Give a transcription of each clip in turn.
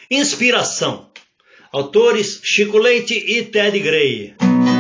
Inspiração. Autores Chico Leite e Ted Gray.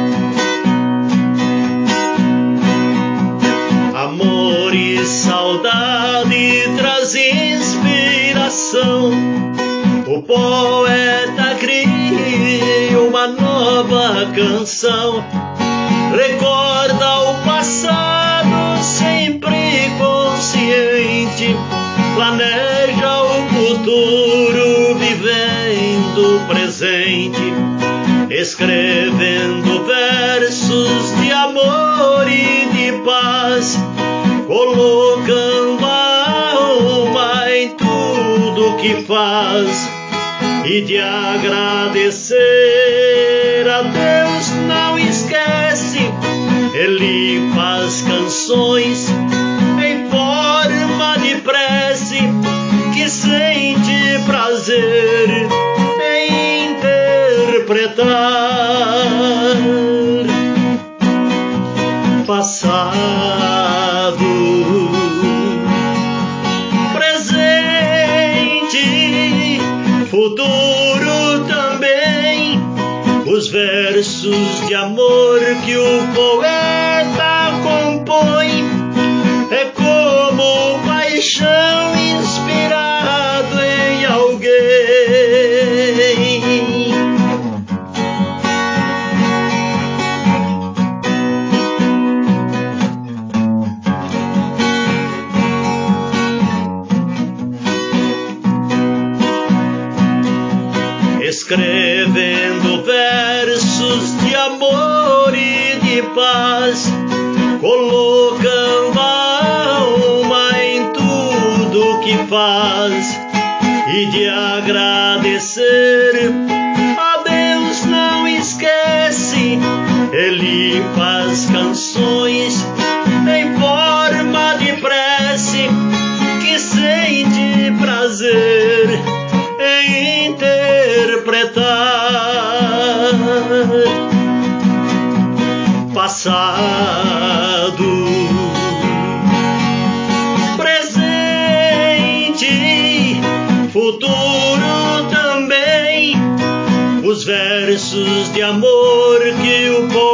Amor e saudade traz inspiração. O poeta cria uma nova canção. Recorda o passado sempre consciente. Planeja o futuro vivendo o presente. Escrevendo versos de amor e de paz. Colocando a alma em tudo que faz. E de agradecer a Deus não esquece. Ele faz canções em forma de prece, que sente prazer em interpretar. Passado, presente, futuro também. Os versos de amor que o poeta compõe é como paixão inspirado em alguém. Escrevendo versos de amor e de paz, colocando a alma em tudo que faz, e de agradecer a Deus não esquece. Ele faz canções em forma de prece, que sente prazer em interpretar. Passado, presente, futuro também. Os versos de amor que o povo